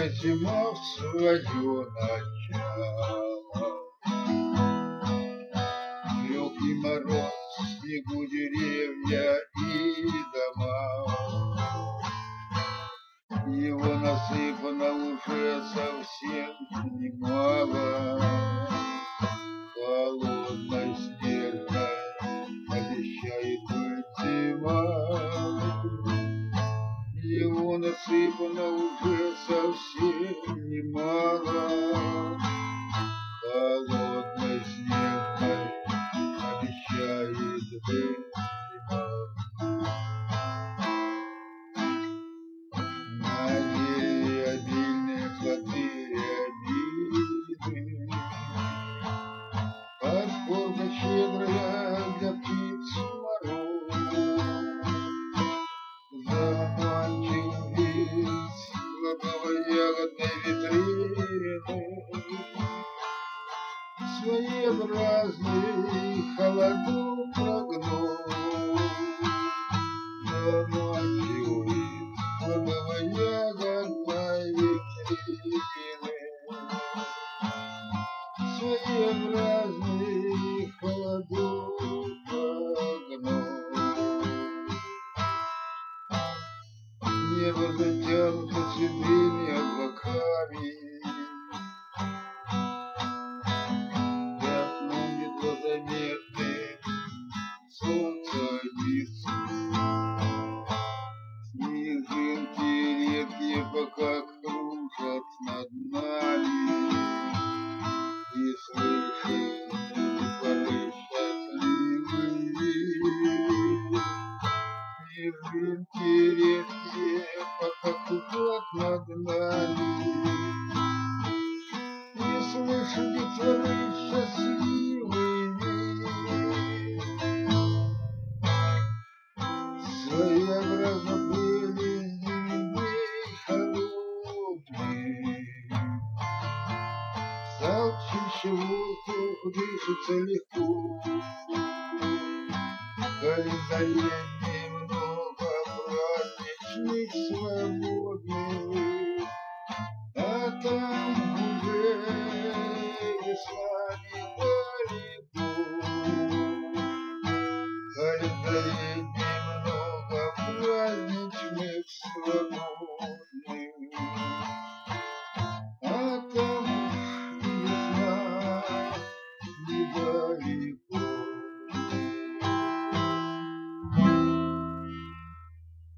Только зима в свое начало, легкий мороз, в снегу деревья и дома. Его насыпано уже совсем немало, холодной, снежной обещает быть зима. Его насыпано уже совсем немало, холодной, снежной обещает быть зима. На дереве обильные плоды рябины, подпорка щедрая для птиц мороз. Заманчив вид плодово-ягодной витрины, своеобразный холоду прогноз. Заманчив вид плодово-ягодной витрины, своеобразный холоду прогноз. Небо затянуто седыми облаками, пятном едва заметным солнца висы. Снежинки редкие пока кружат над нами, и слышим порой счастливые. Снежинки редкие пока кружат над нами, и слышим детворы счастливые. Своеобразно были зимы холодные, стал чище воздух, дышится легко. В календаре немного праздничных свободных, а там уже весна недалеко. В календаре